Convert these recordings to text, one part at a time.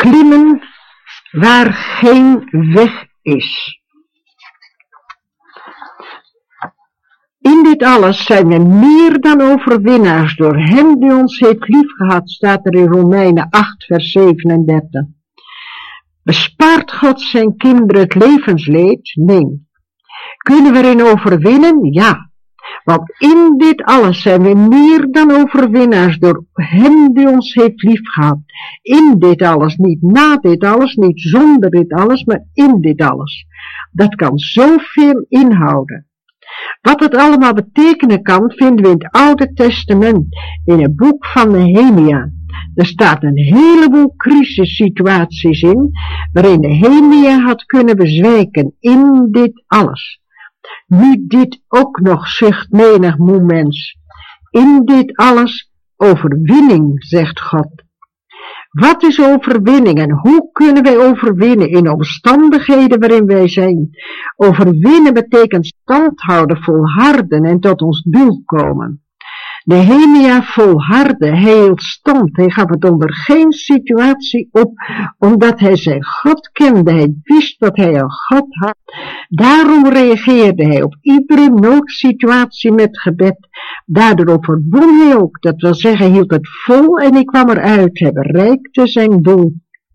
Klimmen waar geen weg is. In dit alles zijn we meer dan overwinnaars door hem die ons heeft liefgehad, staat er in Romeinen 8 vers 37. Bespaart God zijn kinderen het levensleed? Nee. Kunnen we erin overwinnen? Ja. Want in dit alles zijn we meer dan overwinnaars door hem die ons heeft liefgehad. In dit alles, niet na dit alles, niet zonder dit alles, maar in dit alles. Dat kan zoveel inhouden. Wat het allemaal betekenen kan, vinden we in het Oude Testament, in het boek van Nehemia. Er staat een heleboel crisissituaties in, waarin Nehemia had kunnen bezwijken in dit alles. Nu dit ook nog, zucht menig moe mens. In dit alles overwinning, zegt God. Wat is overwinning en hoe kunnen wij overwinnen in omstandigheden waarin wij zijn? Overwinnen betekent stand houden, volharden en tot ons doel komen. Nehemia volhardde, hij hield stand, hij gaf het onder geen situatie op, omdat hij zijn God kende, hij wist wat hij aan God had. Daarom reageerde hij op iedere noodsituatie met gebed. Daardoor overwon hij ook, dat wil zeggen, hij hield het vol en hij kwam eruit, hij bereikte zijn doel.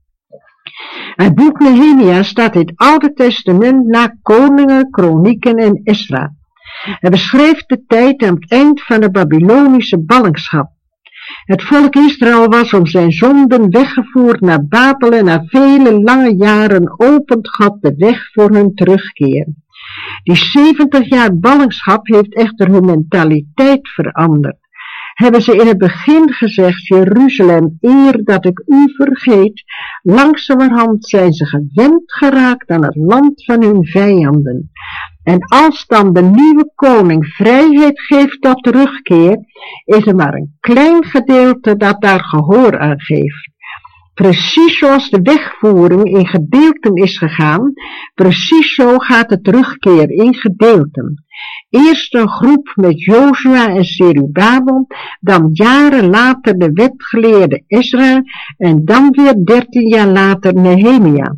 Het boek Nehemia staat in het Oude Testament na Koningen, Kronieken en Esra. Hij beschrijft de tijd aan het eind van de Babylonische ballingschap. Het volk Israël was om zijn zonden weggevoerd naar Babel en na vele lange jaren opent God de weg voor hun terugkeer. Die 70 jaar ballingschap heeft echter hun mentaliteit veranderd. Hebben ze in het begin gezegd, Jeruzalem, eer dat ik u vergeet, langzamerhand zijn ze gewend geraakt aan het land van hun vijanden. En als dan de nieuwe koning vrijheid geeft tot terugkeer, is er maar een klein gedeelte dat daar gehoor aan geeft. Precies zoals de wegvoering in gedeelten is gegaan, precies zo gaat de terugkeer in gedeelten. Eerst een groep met Jozua en Zerubabel, dan jaren later de wetgeleerde Ezra en dan weer 13 jaar later Nehemia.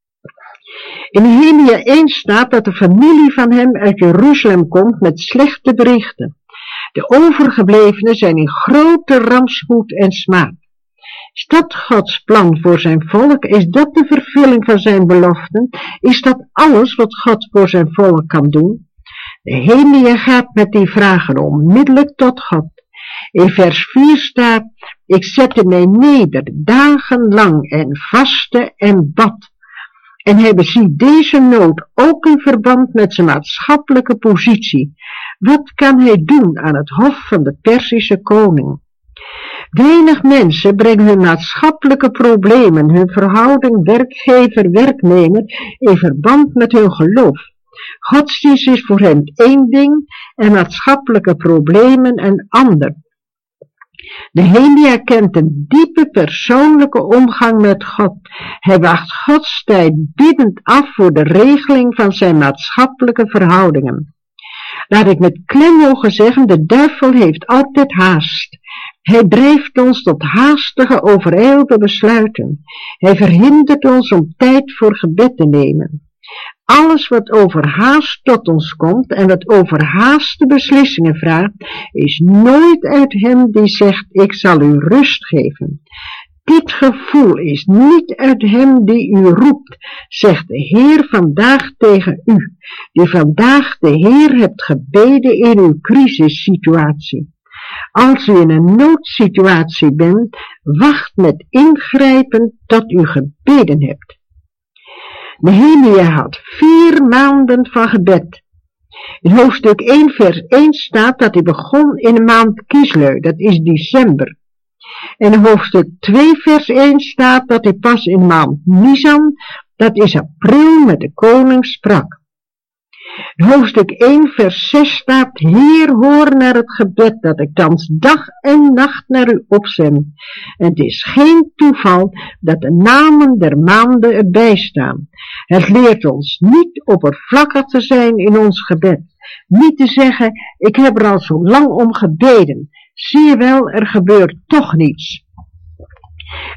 In Nehemia 1 staat dat de familie van hem uit Jeruzalem komt met slechte berichten. De overgeblevenen zijn in grote rampspoed en smaad. Is dat Gods plan voor zijn volk? Is dat de vervulling van zijn beloften? Is dat alles wat God voor zijn volk kan doen? Nehemia gaat met die vragen onmiddellijk tot God. In vers 4 staat, ik zette mij neder dagenlang en vastte en bad. En hij beziet deze nood ook in verband met zijn maatschappelijke positie. Wat kan hij doen aan het hof van de Perzische koning? Weinig mensen brengen hun maatschappelijke problemen, hun verhouding werkgever-werknemer in verband met hun geloof. Godsdienst is voor hen één ding en maatschappelijke problemen een ander. Nehemia kent een diepe persoonlijke omgang met God. Hij wacht Gods tijd biddend af voor de regeling van zijn maatschappelijke verhoudingen. Laat ik met klem mogen zeggen, de duivel heeft altijd haast. Hij drijft ons tot haastige, overijlde besluiten. Hij verhindert ons om tijd voor gebed te nemen. Alles wat overhaast tot ons komt en wat overhaaste beslissingen vraagt, is nooit uit hem die zegt, ik zal u rust geven. Dit gevoel is niet uit hem die u roept, zegt de Heer vandaag tegen u, die vandaag de Heer hebt gebeden in uw crisissituatie. Als u in een noodsituatie bent, wacht met ingrijpen tot u gebeden hebt. Nehemia had 4 maanden van gebed. In hoofdstuk 1 vers 1 staat dat hij begon in de maand Kisleu, dat is december. En in hoofdstuk 2 vers 1 staat dat hij pas in de maand Nisan, dat is april, met de koning sprak. In hoofdstuk 1 vers 6 staat, Heer, hoor naar het gebed dat ik thans dag en nacht naar u opzend. En het is geen toeval dat de namen der maanden erbij staan. Het leert ons niet oppervlakkig te zijn in ons gebed. Niet te zeggen, ik heb er al zo lang om gebeden. Zie je wel, er gebeurt toch niets.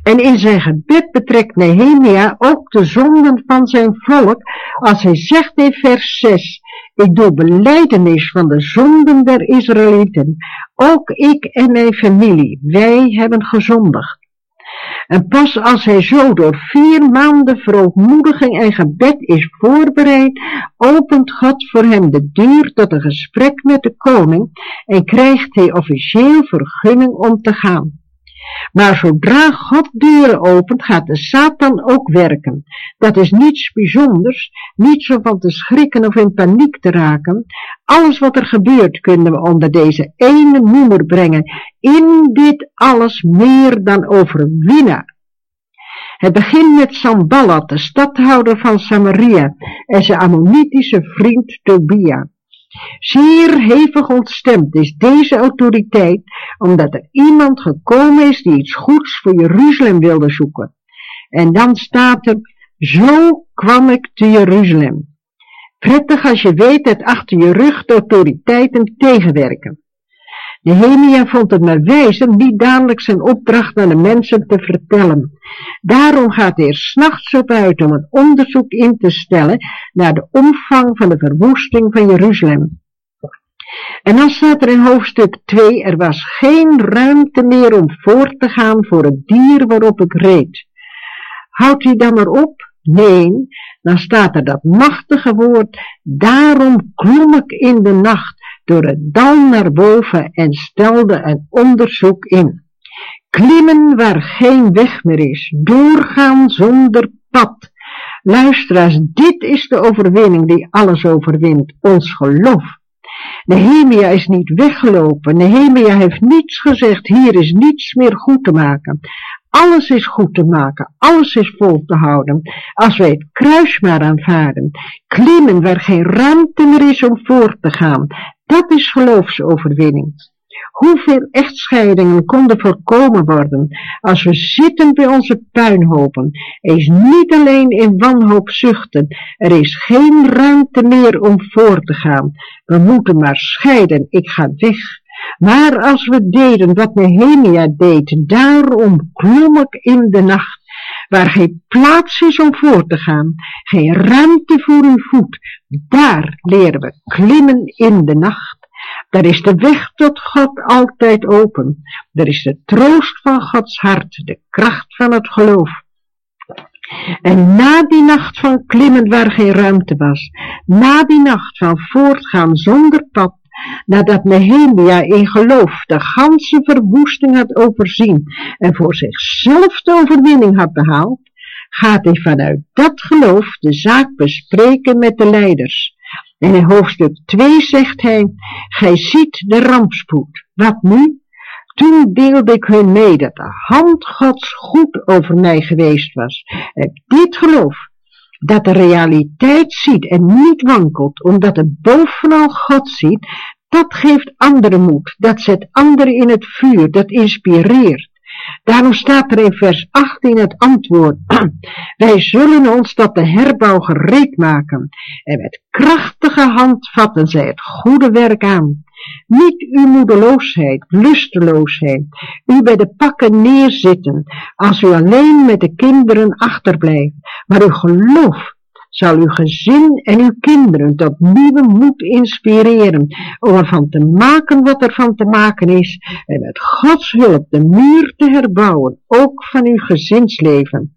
En in zijn gebed betrekt Nehemia ook de zonden van zijn volk, als hij zegt in vers 6, ik doe belijdenis van de zonden der Israëlieten. Ook ik en mijn familie, wij hebben gezondigd. En pas als hij zo door 4 maanden verootmoediging en gebed is voorbereid, opent God voor hem de deur tot een gesprek met de koning en krijgt hij officieel vergunning om te gaan. Maar zodra God deuren opent, gaat de Satan ook werken. Dat is niets bijzonders, niet zo van te schrikken of in paniek te raken. Alles wat er gebeurt kunnen we onder deze ene noemer brengen. In dit alles meer dan overwinnaar. Het begint met Sanballat, de stadhouder van Samaria, en zijn Ammonitische vriend Tobia. Zeer hevig ontstemd is deze autoriteit, omdat er iemand gekomen is die iets goeds voor Jeruzalem wilde zoeken. En dan staat er, zo kwam ik te Jeruzalem. Prettig als je weet dat achter je rug de autoriteiten tegenwerken. Nehemia vond het maar wijzer niet dadelijk zijn opdracht aan de mensen te vertellen. Daarom gaat hij er 's nachts op uit om een onderzoek in te stellen naar de omvang van de verwoesting van Jeruzalem. En dan staat er in hoofdstuk 2, er was geen ruimte meer om voort te gaan voor het dier waarop ik reed. Houdt hij dan maar op? Nee, dan staat er dat machtige woord, daarom klom ik in de nacht door het dal naar boven en stelde een onderzoek in. Klimmen waar geen weg meer is, doorgaan zonder pad. Luisteraars, dit is de overwinning die alles overwint, ons geloof. Nehemia is niet weggelopen, Nehemia heeft niets gezegd, hier is niets meer goed te maken. Alles is goed te maken, alles is vol te houden, als wij het kruis maar aanvaarden. Klimmen waar geen ruimte meer is om voort te gaan, dat is geloofsoverwinning. Hoeveel echtscheidingen konden voorkomen worden als we zitten bij onze puinhopen. Er is niet alleen in wanhoop zuchten, er is geen ruimte meer om voor te gaan. We moeten maar scheiden, ik ga weg. Maar als we deden wat Nehemia deed, daarom klom ik in de nacht, waar geen plaats is om voor te gaan, geen ruimte voor uw voet, daar leren we klimmen in de nacht. Daar is de weg tot God altijd open. Daar is de troost van Gods hart, de kracht van het geloof. En na die nacht van klimmen waar geen ruimte was, na die nacht van voortgaan zonder pad, nadat Nehemia in geloof de ganse verwoesting had overzien en voor zichzelf de overwinning had behaald, gaat hij vanuit dat geloof de zaak bespreken met de leiders. En in hoofdstuk 2 zegt hij, gij ziet de rampspoed. Wat nu? Toen deelde ik hun mee dat de hand Gods goed over mij geweest was. En dit geloof, dat de realiteit ziet en niet wankelt, omdat het bovenal God ziet, dat geeft anderen moed, dat zet anderen in het vuur, dat inspireert. Daarom staat er in vers 18 het antwoord, wij zullen ons tot de herbouw gereed maken, en met krachtige hand vatten zij het goede werk aan. Niet uw moedeloosheid, lusteloosheid, u bij de pakken neerzitten, als u alleen met de kinderen achterblijft, maar uw geloof zal uw gezin en uw kinderen tot nieuwe moed inspireren, om ervan te maken wat er van te maken is, en met Gods hulp de muur te herbouwen, ook van uw gezinsleven.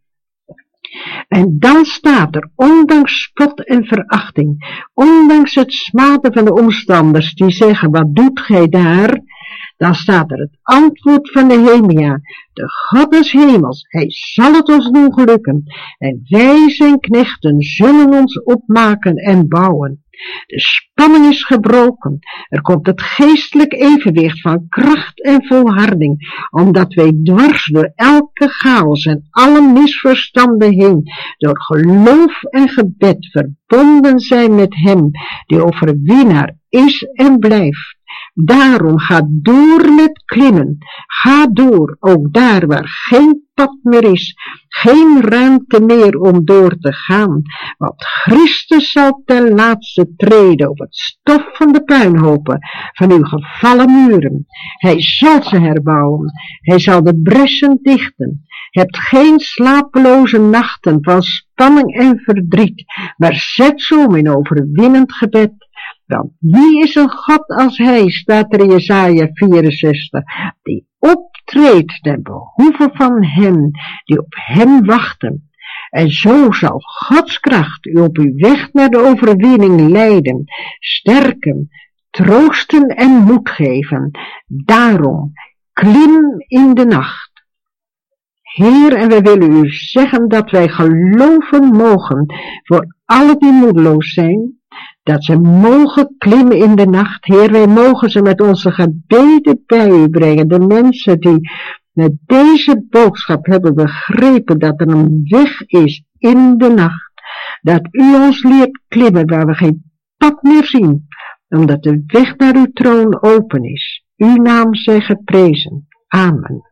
En dan staat er, ondanks spot en verachting, ondanks het smaden van de omstanders die zeggen, wat doet gij daar? Dan staat er het antwoord van Nehemia, de God des hemels, hij zal het ons doen gelukken, en wij zijn knechten zullen ons opmaken en bouwen. De spanning is gebroken, er komt het geestelijk evenwicht van kracht en volharding, omdat wij dwars door elke chaos en alle misverstanden heen, door geloof en gebed verbonden zijn met hem, die overwinnaar is en blijft. Daarom ga door met klimmen, ga door, ook daar waar geen pad meer is, geen ruimte meer om door te gaan, want Christus zal ten laatste treden op het stof van de puinhopen van uw gevallen muren. Hij zal ze herbouwen, hij zal de bressen dichten, Hebt geen slapeloze nachten van spanning en verdriet, maar zet zo in overwinnend gebed. Want wie is een God als hij, staat er in Jesaja 64, die optreedt ten behoeve van hen die op hem wachten. En zo zal Gods kracht u op uw weg naar de overwinning leiden, sterken, troosten en moed geven. Daarom, klim in de nacht. Heer, en wij willen u zeggen dat wij geloven mogen voor allen die moedeloos zijn, dat ze mogen klimmen in de nacht. Heer, wij mogen ze met onze gebeden bij u brengen. De mensen die met deze boodschap hebben begrepen dat er een weg is in de nacht. Dat u ons leert klimmen waar we geen pad meer zien, omdat de weg naar uw troon open is. Uw naam zij geprezen. Amen.